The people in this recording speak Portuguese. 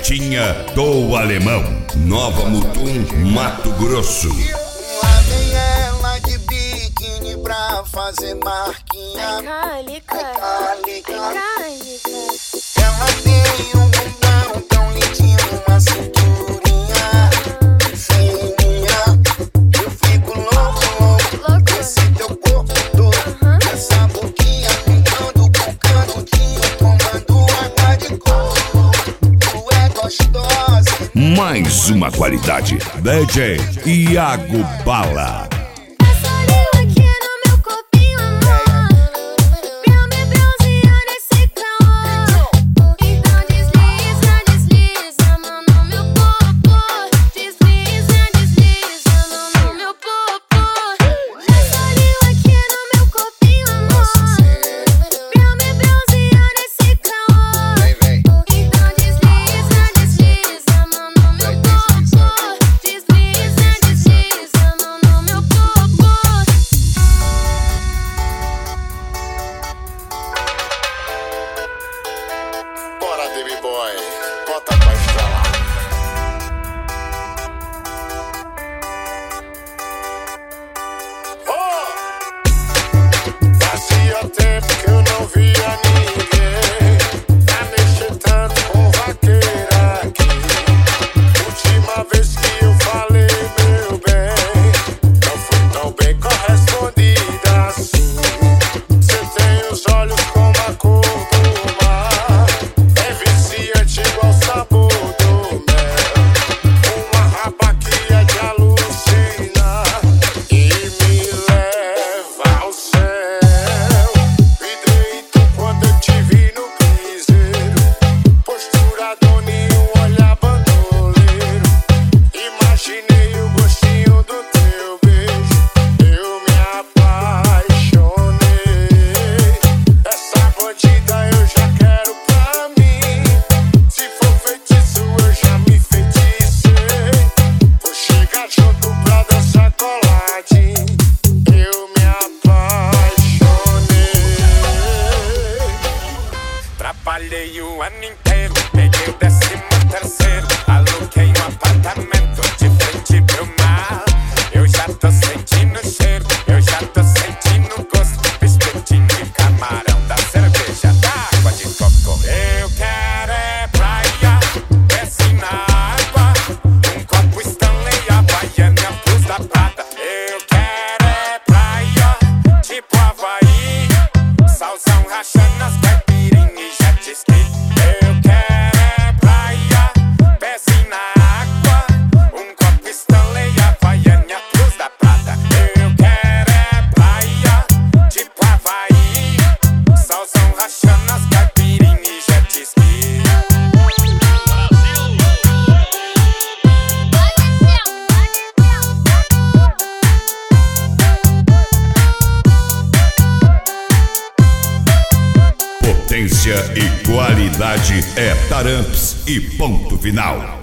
Pretinha do Alemão, Nova Mutum, Mato Grosso. Lá vem ela de biquíni pra fazer marquinha. Ela tem um bundão tão lindinho, uma cinturinha fininha. Eu fico louco com esse teu corpo todo, essa boquinha pintando com canudinho, tomando água de coco. Tu é gostosa. Mais uma qualidade, DJ Iago Bala. Bora, Baby Boy, bota pra estralar. Fazia tempo que eu não via ninguém pra mexer tanto com vaqueira aqui. Última vez que eu falei, meu bem, não fui tão bem correspondida assim. Você tem os olhos como a cor do mar, é viciante igual o sabor do mel. Uma raba que é de alucinar e me leva ao céu. Vidrei tu quando eu te vi no piseiro, postura dona e um olhar bandoleiro. Imaginei o gostinho do teu beijo, eu me apaixonei. Essa bandida eu já quero pra mim. Se for feitiço eu já me feiticei. Vou chegar junto pra dançar coladinho, eu me apaixonei. Trabalhei o ano inteiro, peguei o 13º, aluguei um apartamento de frente pro mar. Eu já tô sentindo o cheiro, eu já tô sentindo o gosto, espetinho de camarão, da cerveja, da água de coco. Eu quero é praia, desce na água, um copo Stanley, Havaiana, Plus da Prata. Eu quero é praia, tipo Havaí, salzão rachando as caipirinhas e jet ski. Eu quero é praia, pezinho na água, um copo Stanley, Havaiana, Plus da Prata. Eu quero é praia, tipo Havaí, salzão rachando as caipirinhas e jet ski. Potência e qualidade é Taramps e ponto final.